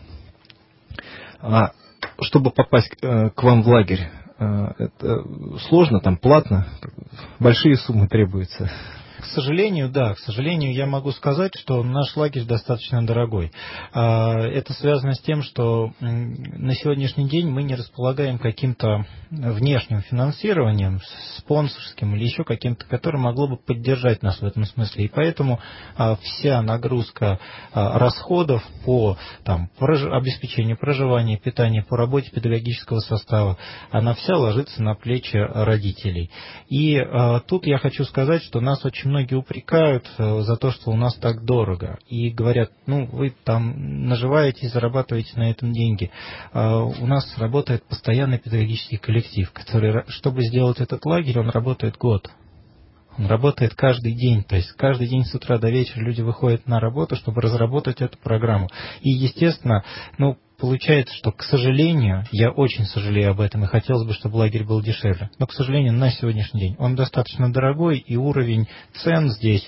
А чтобы попасть к вам в лагерь, это сложно, там платно, большие суммы требуются. К сожалению, да. К сожалению, я могу сказать, что наш лагерь достаточно дорогой. Это связано с тем, что на сегодняшний день мы не располагаем каким-то внешним финансированием, спонсорским или еще каким-то, которое могло бы поддержать нас в этом смысле. И поэтому вся нагрузка расходов по обеспечению проживания, питания, по работе педагогического состава, она вся ложится на плечи родителей. И тут я хочу сказать, что нас очень многие упрекают за то, что у нас так дорого. И говорят, вы там наживаетесь, зарабатываете на этом деньги. У нас работает постоянный педагогический коллектив, который, чтобы сделать этот лагерь, он работает год. Он работает каждый день, то есть каждый день с утра до вечера люди выходят на работу, чтобы разработать эту программу. И, естественно, получается, что, к сожалению, я очень сожалею об этом, и хотелось бы, чтобы лагерь был дешевле. Но, к сожалению, на сегодняшний день он достаточно дорогой, и уровень цен здесь,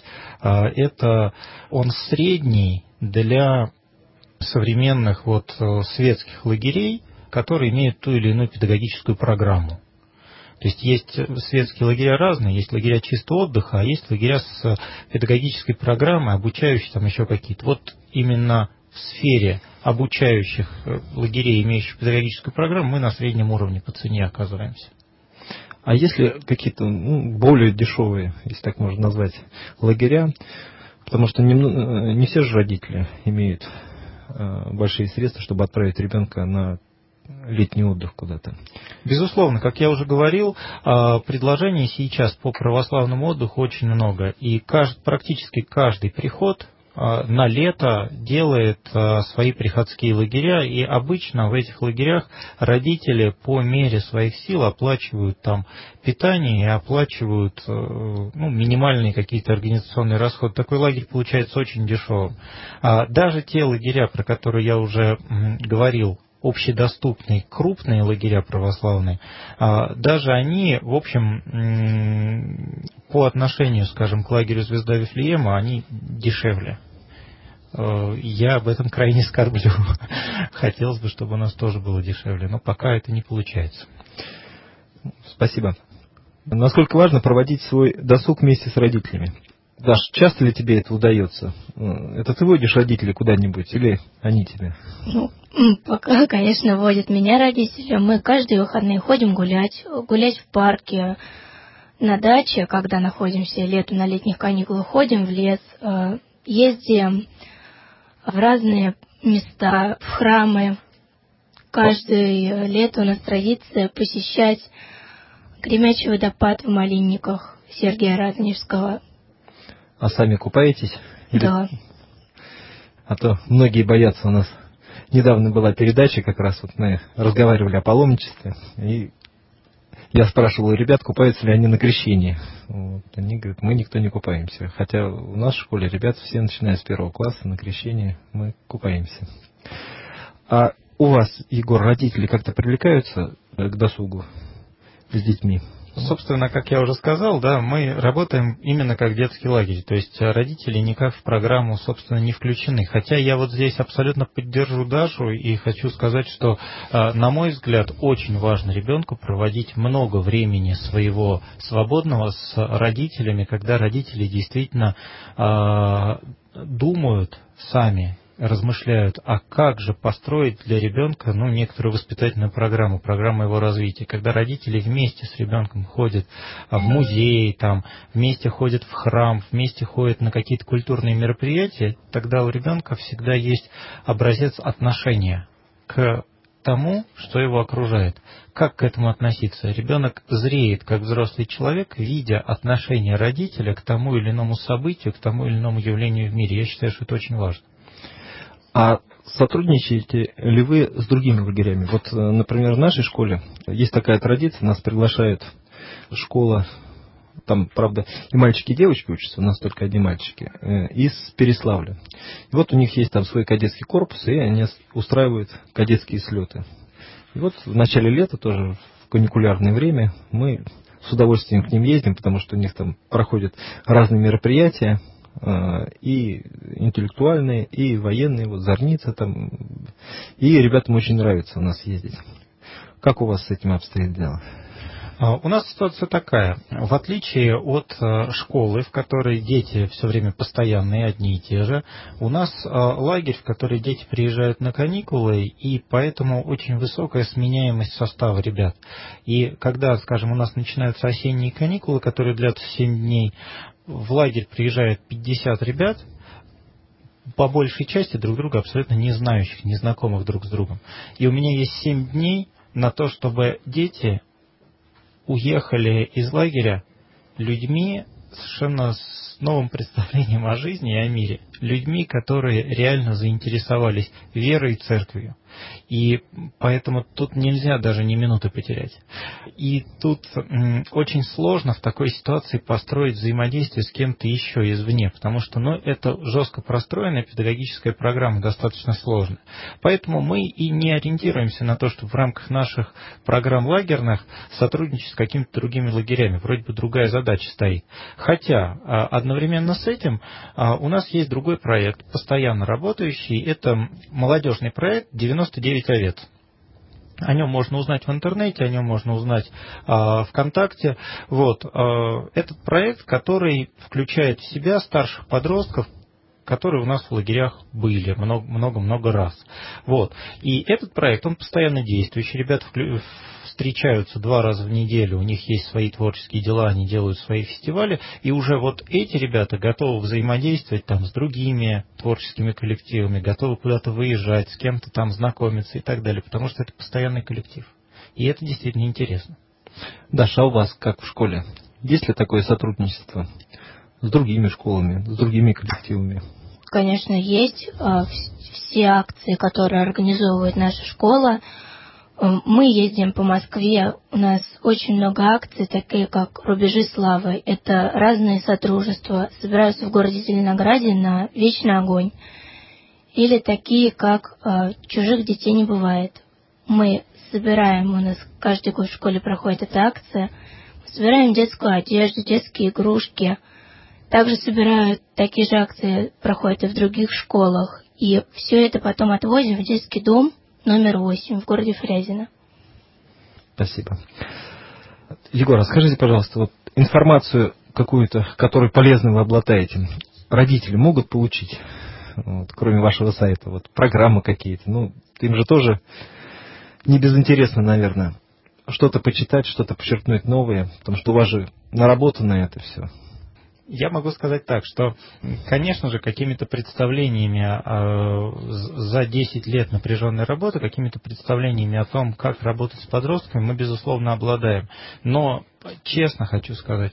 он средний для современных светских лагерей, которые имеют ту или иную педагогическую программу. То есть светские лагеря разные, есть лагеря чистого отдыха, а есть лагеря с педагогической программой, обучающие там еще какие-то. Вот именно в сфере обучающих лагерей, имеющих педагогическую программу, мы на среднем уровне по цене оказываемся. А если какие-то более дешевые, если так можно назвать, лагеря, потому что не все же родители имеют большие средства, чтобы отправить ребенка на летний отдых куда-то. Безусловно, как я уже говорил, предложений сейчас по православному отдыху очень много. И практически каждый приход на лето делает свои приходские лагеря, и обычно в этих лагерях родители по мере своих сил оплачивают там питание и оплачивают минимальные какие-то организационные расходы. Такой лагерь получается очень дешевым. Даже те лагеря, про которые я уже говорил, общедоступные, крупные лагеря православные, даже они, в общем, по отношению, скажем, к лагерю «Звезда Вифлеема», они дешевле. я об этом крайне скорблю. Хотелось бы, чтобы у нас тоже было дешевле, но пока это не получается. Спасибо. Насколько важно проводить свой досуг вместе с родителями? Даш, часто ли тебе это удается? Это ты водишь родителей куда-нибудь или они тебя? Пока, конечно, водят меня родители. Мы каждые выходные ходим гулять в парке, на даче, когда находимся летом на летних каникулах, ходим в лес, ездим в разные места, в храмы. Каждое лето у нас традиция посещать Гремячий водопад в Малинниках Сергия Радонежского. А сами купаетесь? Да. А то многие боятся. У нас недавно была передача, как раз вот мы разговаривали о паломничестве, и я спрашивал у ребят, купаются ли они на крещении. Вот. Они говорят, мы никто не купаемся. Хотя у нас в школе ребята все, начиная с 1 класса, на крещении мы купаемся. А у вас, Егор, родители как-то привлекаются к досугу с детьми? Собственно, как я уже сказал, да, мы работаем именно как детский лагерь, то есть родители никак в программу, собственно, не включены. Хотя я вот здесь абсолютно поддержу Дашу и хочу сказать, что, на мой взгляд, очень важно ребенку проводить много времени своего свободного с родителями, когда родители действительно думают сами, размышляют, а как же построить для ребенка некоторую воспитательную программу его развития. Когда родители вместе с ребенком ходят в музей, вместе ходят в храм, вместе ходят на какие-то культурные мероприятия, тогда у ребенка всегда есть образец отношения к тому, что его окружает. Как к этому относиться? Ребенок зреет как взрослый человек, видя отношение родителя к тому или иному событию, к тому или иному явлению в мире. Я считаю, что это очень важно. А сотрудничаете ли вы с другими лагерями? Вот, например, в нашей школе есть такая традиция, нас приглашает школа, там, правда, и мальчики, и девочки учатся, у нас только одни мальчики, из Переславля. И вот у них есть там свой кадетский корпус, и они устраивают кадетские слеты. И вот в начале лета, тоже в каникулярное время, мы с удовольствием к ним ездим, потому что у них там проходят разные мероприятия, и интеллектуальные, и военные, вот Зорница там. И ребятам очень нравится у нас ездить. Как у вас с этим обстоит дело? У нас ситуация такая. В отличие от школы, в которой дети все время постоянные, одни и те же, у нас лагерь, в который дети приезжают на каникулы, и поэтому очень высокая сменяемость состава ребят. И когда, скажем, у нас начинаются осенние каникулы, которые длятся 7 дней, в лагерь приезжает 50 ребят, по большей части друг друга абсолютно не знающих, не знакомых друг с другом. И у меня есть 7 дней на то, чтобы дети уехали из лагеря людьми совершенно с новым представлением о жизни и о мире. Людьми, которые реально заинтересовались верой и церковью. И поэтому тут нельзя даже ни минуты потерять. И тут очень сложно в такой ситуации построить взаимодействие с кем-то еще извне, потому что это жестко простроенная педагогическая программа, достаточно сложная. Поэтому мы и не ориентируемся на то, чтобы в рамках наших программ лагерных сотрудничать с какими-то другими лагерями. Вроде бы другая задача стоит. Хотя одновременно с этим у нас есть другой проект, постоянно работающий. Это молодежный проект «99 овец». О нем можно узнать в интернете, о нем можно узнать ВКонтакте. Этот проект, который включает в себя старших подростков, которые у нас в лагерях были много-много раз. И этот проект, он постоянно действующий. Ребята встречаются 2 раза в неделю, у них есть свои творческие дела, они делают свои фестивали, и уже эти ребята готовы взаимодействовать с другими творческими коллективами, готовы куда-то выезжать, с кем-то знакомиться и так далее, потому что это постоянный коллектив. И это действительно интересно. Даша, а у вас как в школе? Есть ли такое сотрудничество с другими школами, с другими коллективами? Конечно, есть. Все акции, которые организовывает наша школа, мы ездим по Москве, у нас очень много акций, такие как «Рубежи славы». Это разные сотрудничества, собираются в городе Зеленограде на вечный огонь. Или такие, как «Чужих детей не бывает». Мы собираем, у нас каждый год в школе проходит эта акция, мы собираем детскую одежду, детские игрушки, Также собирают, такие же акции проходят и в других школах. И все это потом отвозим в детский дом номер 8 в городе Фрязино. Спасибо. Егор, скажите, пожалуйста, вот информацию какую-то, которой полезной вы обладаете, родители могут получить, вот, кроме вашего сайта, вот, программы какие-то? Ну, им же тоже не безинтересно, наверное, что-то почитать, что-то подчеркнуть новое, потому что у вас же наработано это все. Я могу сказать так, что, конечно же, какими-то представлениями за 10 лет напряженной работы, какими-то представлениями о том, как работать с подростками, мы, безусловно, обладаем. Но, честно хочу сказать,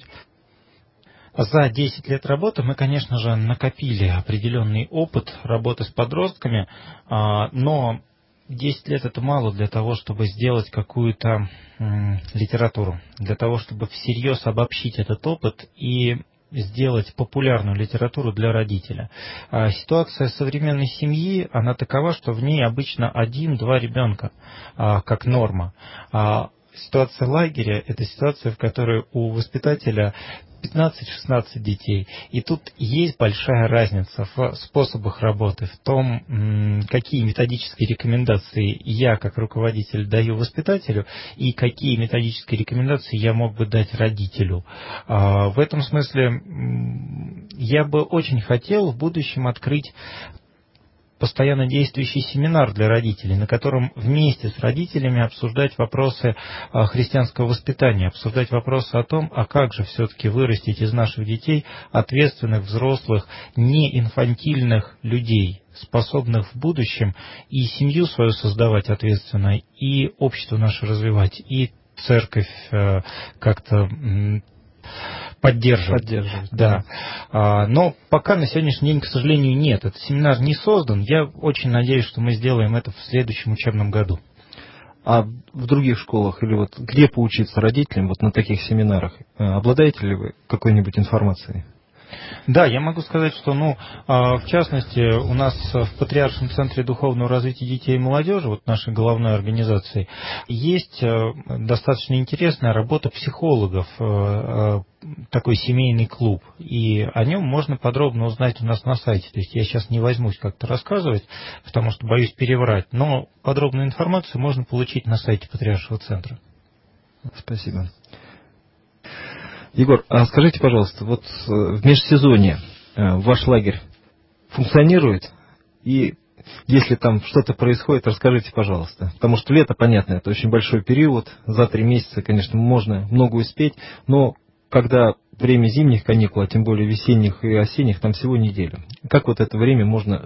за 10 лет работы мы, конечно же, накопили определенный опыт работы с подростками, но 10 лет это мало для того, чтобы сделать какую-то литературу, для того, чтобы всерьез обобщить этот опыт и сделать популярную литературу для родителя. Ситуация современной семьи, она такова, что в ней обычно 1-2 ребенка, как норма. Ситуация лагеря – это ситуация, в которой у воспитателя 15-16 детей. И тут есть большая разница в способах работы, в том, какие методические рекомендации я, как руководитель, даю воспитателю, и какие методические рекомендации я мог бы дать родителю. В этом смысле я бы очень хотел в будущем открыть постоянно действующий семинар для родителей, на котором вместе с родителями обсуждать вопросы христианского воспитания, обсуждать вопросы о том, а как же все-таки вырастить из наших детей ответственных, взрослых, не инфантильных людей, способных в будущем и семью свою создавать ответственно, и общество наше развивать, и церковь как-то поддерживать. Да. Но пока на сегодняшний день, к сожалению, нет. Этот семинар не создан. Я очень надеюсь, что мы сделаем это в следующем учебном году. А в других школах или вот где поучиться родителям вот на таких семинарах? Обладаете ли вы какой-нибудь информацией? Да, я могу сказать, что, в частности, у нас в Патриаршем центре духовного развития детей и молодежи, вот нашей головной организации, есть достаточно интересная работа психологов, такой семейный клуб, и о нем можно подробно узнать у нас на сайте. То есть я сейчас не возьмусь как-то рассказывать, потому что боюсь переврать, но подробную информацию можно получить на сайте Патриаршего центра. Спасибо. Егор, а скажите, пожалуйста, вот в межсезонье ваш лагерь функционирует? И если там что-то происходит, расскажите, пожалуйста. Потому что лето, понятно, это очень большой период. За 3 месяца, конечно, можно много успеть. Но когда время зимних каникул, а тем более весенних и осенних, там всего неделя. Как вот это время можно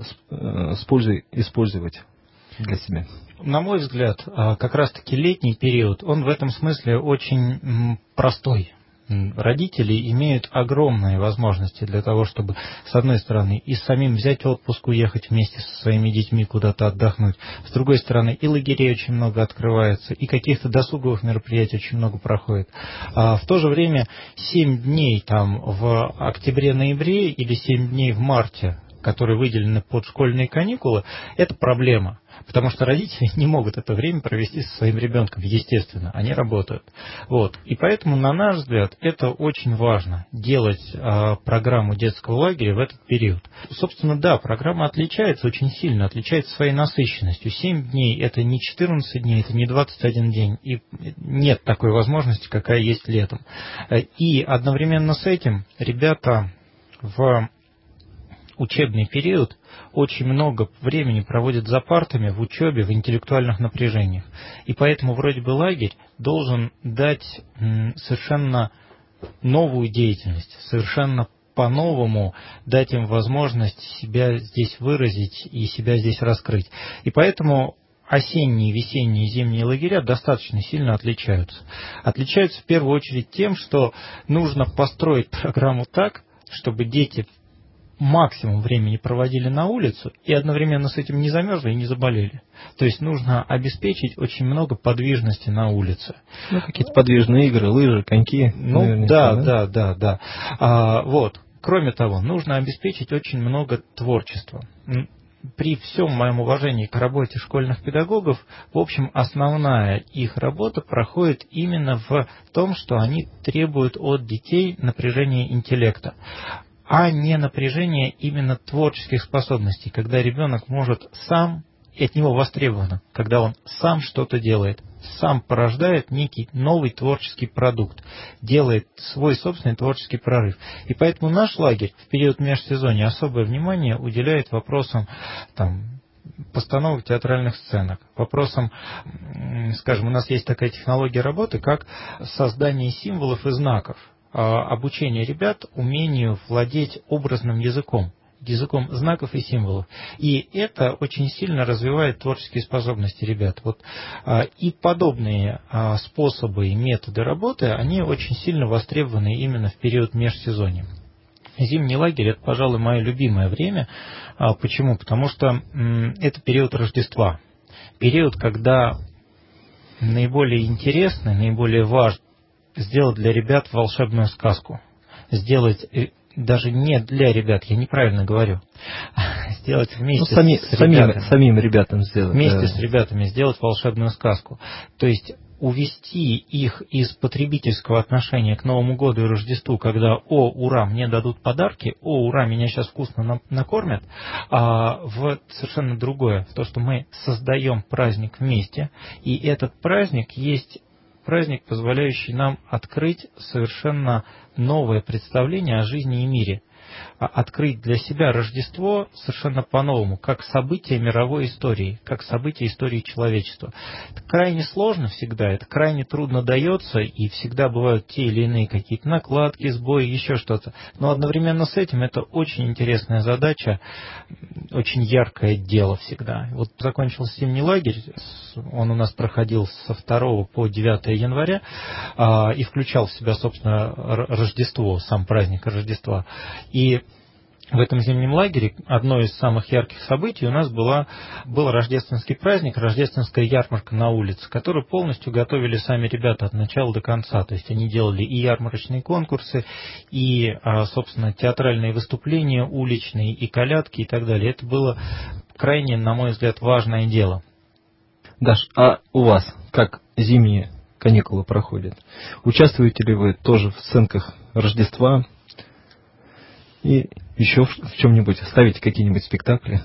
использовать для себя? На мой взгляд, как раз-таки летний период, он в этом смысле очень простой. Родители имеют огромные возможности для того, чтобы, с одной стороны, и самим взять отпуск, уехать вместе со своими детьми куда-то отдохнуть. С другой стороны, и лагерей очень много открывается, и каких-то досуговых мероприятий очень много проходит. В то же время 7 дней там в октябре-ноябре или 7 дней в марте, которые выделены под школьные каникулы, это проблема. Потому что родители не могут это время провести со своим ребенком, естественно, они работают. Вот. И поэтому, на наш взгляд, это очень важно, делать программу детского лагеря в этот период. Собственно, да, программа отличается очень сильно, отличается своей насыщенностью. 7 дней – это не 14 дней, это не 21 день, и нет такой возможности, какая есть летом. И одновременно с этим ребята в учебный период очень много времени проводят за партами, в учебе, в интеллектуальных напряжениях. И поэтому вроде бы лагерь должен дать совершенно новую деятельность, совершенно по-новому дать им возможность себя здесь выразить и себя здесь раскрыть. И поэтому осенние, весенние и зимние лагеря достаточно сильно отличаются. Отличаются в первую очередь тем, что нужно построить программу так, чтобы дети максимум времени проводили на улицу и одновременно с этим не замерзли и не заболели. То есть нужно обеспечить очень много подвижности на улице. Какие-то подвижные игры, лыжи, коньки. Да. Вот. Кроме того, нужно обеспечить очень много творчества. При всем моем уважении к работе школьных педагогов, в общем, основная их работа проходит именно в том, что они требуют от детей напряжения интеллекта. а не напряжение именно творческих способностей, когда ребенок может сам, и от него востребовано, когда он сам что-то делает, сам порождает некий новый творческий продукт, делает свой собственный творческий прорыв. И поэтому наш лагерь в период межсезонья особое внимание уделяет вопросам постановок театральных сценок, вопросам, скажем, у нас есть такая технология работы, как создание символов и знаков, обучение ребят умению владеть образным языком знаков и символов. И это очень сильно развивает творческие способности ребят. И подобные способы и методы работы, они очень сильно востребованы именно в период межсезонья. Зимний лагерь – это, пожалуй, мое любимое время. Почему? Потому что это период Рождества. Период, когда наиболее интересно, наиболее важно сделать для ребят волшебную сказку. Сделать даже не для ребят, я неправильно говорю. Сделать вместе с ребятами. Самим ребятам сделать. Вместе с ребятами сделать волшебную сказку. То есть увести их из потребительского отношения к Новому году и Рождеству, когда «О, ура, мне дадут подарки», «О, ура, меня сейчас вкусно накормят», в совершенно другое, в то, что мы создаем праздник вместе, и этот праздник есть праздник, позволяющий нам открыть совершенно новое представление о жизни и мире. Открыть для себя Рождество совершенно по-новому, как событие мировой истории, как событие истории человечества. Это крайне сложно всегда, это крайне трудно дается, и всегда бывают те или иные какие-то накладки, сбои, еще что-то. Но одновременно с этим это очень интересная задача, очень яркое дело всегда. Вот закончился зимний лагерь, он у нас проходил со 2 по 9 января и включал в себя, собственно, Рождество, сам праздник Рождества. И в этом зимнем лагере одно из самых ярких событий у нас был рождественский праздник, рождественская ярмарка на улице, которую полностью готовили сами ребята от начала до конца. То есть они делали и ярмарочные конкурсы, и, собственно, театральные выступления уличные, и колядки и так далее. Это было крайне, на мой взгляд, важное дело. Даш, а у вас как зимние каникулы проходят? Участвуете ли вы тоже в сценках Рождества? И еще в чем-нибудь ставите какие-нибудь спектакли?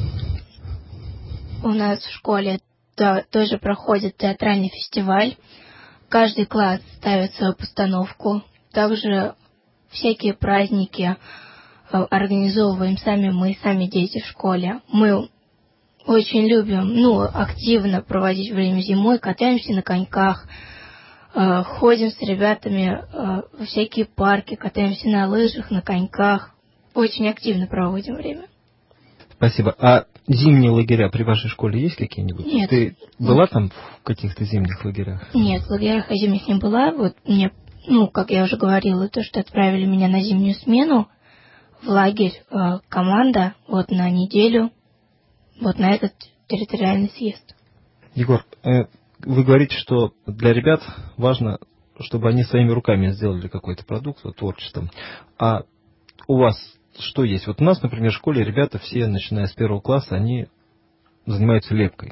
У нас в школе тоже проходит театральный фестиваль. Каждый класс ставит свою постановку. Также всякие праздники организовываем сами дети в школе. Мы очень любим активно проводить время зимой, катаемся на коньках, ходим с ребятами во всякие парки, катаемся на лыжах, на коньках. Очень активно проводим время. Спасибо. А зимние лагеря при вашей школе есть какие-нибудь? Нет. Ты была там в каких-то зимних лагерях? Нет, в лагерях я зимних не была. Вот мне, как я уже говорила, то, что отправили меня на зимнюю смену в лагерь команда на неделю, на этот территориальный съезд. Егор, вы говорите, что для ребят важно, чтобы они своими руками сделали какой-то продукт, творчеством. А у вас что есть? Вот у нас, например, в школе ребята все, начиная с 1 класса, они занимаются лепкой.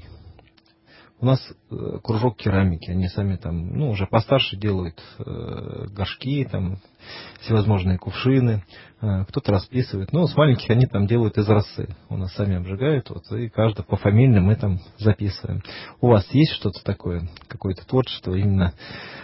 У нас кружок керамики, они сами там, уже постарше делают горшки, там, всевозможные кувшины, кто-то расписывает. С маленьких они там делают из росы. У нас сами обжигают, и каждый пофамильно мы там записываем. У вас есть что-то такое, какое-то творчество, именно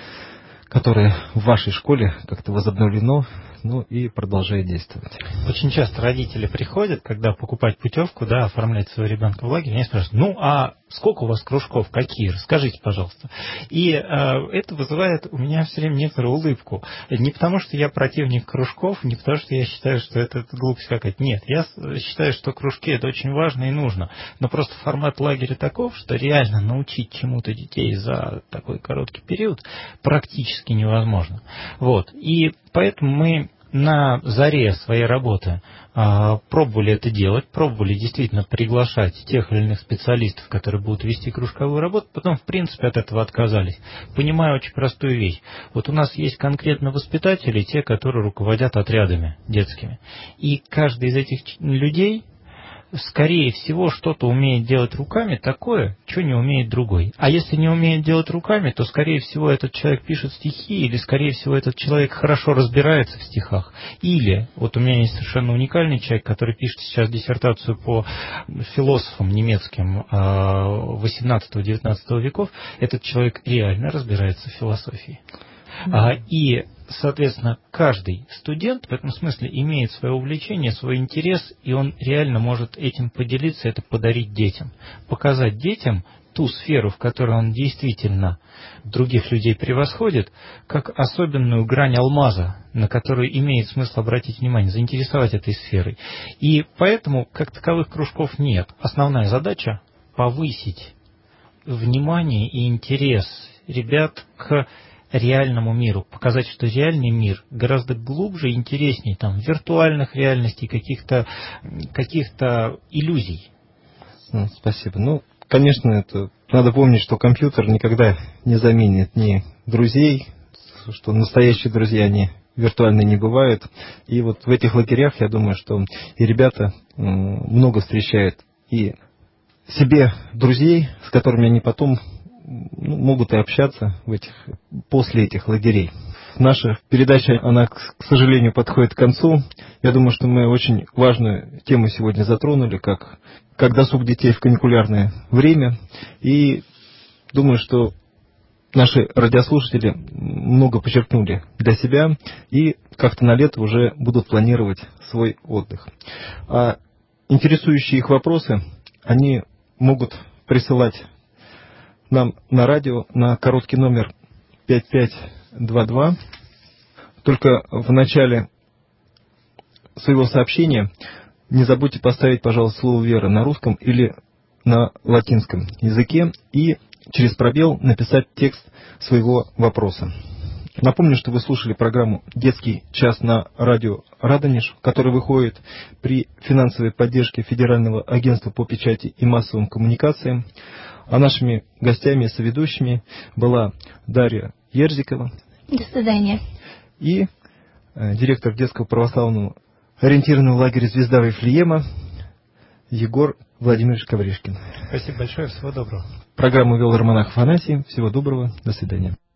которое в вашей школе как-то возобновлено, и продолжает действовать? Очень часто родители приходят, когда покупать путевку, оформлять своего ребенка в лагерь, они спрашивают, а сколько у вас кружков, какие, расскажите, пожалуйста. И это вызывает у меня все время некоторую улыбку. Не потому, что я противник кружков, не потому, что я считаю, что это глупость какая-то. Нет, я считаю, что кружки это очень важно и нужно. Но просто формат лагеря таков, что реально научить чему-то детей за такой короткий период практически невозможно. И поэтому мы на заре своей работы пробовали это делать, пробовали действительно приглашать тех или иных специалистов, которые будут вести кружковую работу, потом, в принципе, от этого отказались. Понимаю очень простую вещь. У нас есть конкретно воспитатели, те, которые руководят отрядами детскими. И каждый из этих людей скорее всего, что-то умеет делать руками такое, что не умеет другой. А если не умеет делать руками, то, скорее всего, этот человек пишет стихи, или, скорее всего, этот человек хорошо разбирается в стихах. Или, вот у меня есть совершенно уникальный человек, который пишет сейчас диссертацию по философам немецким 18-19 веков. Этот человек реально разбирается в философии. И, соответственно, каждый студент в этом смысле имеет свое увлечение, свой интерес, и он реально может этим поделиться, это подарить детям. Показать детям ту сферу, в которой он действительно других людей превосходит, как особенную грань алмаза, на которую имеет смысл обратить внимание, заинтересовать этой сферой. И поэтому, как таковых кружков нет. Основная задача – повысить внимание и интерес ребят к реальному миру, показать, что реальный мир гораздо глубже и интереснее там виртуальных реальностей, каких-то иллюзий. Спасибо. Конечно, это надо помнить, что компьютер никогда не заменит ни друзей, что настоящие друзья, они виртуально не бывают. И вот в этих лагерях, я думаю, что и ребята много встречают и себе друзей, с которыми они потом могут и общаться после этих лагерей. Наша передача, она, к сожалению, подходит к концу. Я думаю, что мы очень важную тему сегодня затронули, как досуг детей в каникулярное время. И думаю, что наши радиослушатели много почерпнули для себя и как-то на лето уже будут планировать свой отдых. А интересующие их вопросы, они могут присылать нам на радио на короткий номер 5522. Только в начале своего сообщения не забудьте поставить, пожалуйста, слово «вера» на русском или на латинском языке и через пробел написать текст своего вопроса. Напомню, что вы слушали программу «Детский час» на радио «Радонеж», который выходит при финансовой поддержке Федерального агентства по печати и массовым коммуникациям. А нашими гостями и соведущими была Дарья Ерзикова. До свидания. И директор детского православного ориентированного лагеря «Звезда Вифлеема» Егор Владимирович Ковришкин. Спасибо большое, всего доброго. Программу вел Романах Афанасий. Всего доброго, до свидания.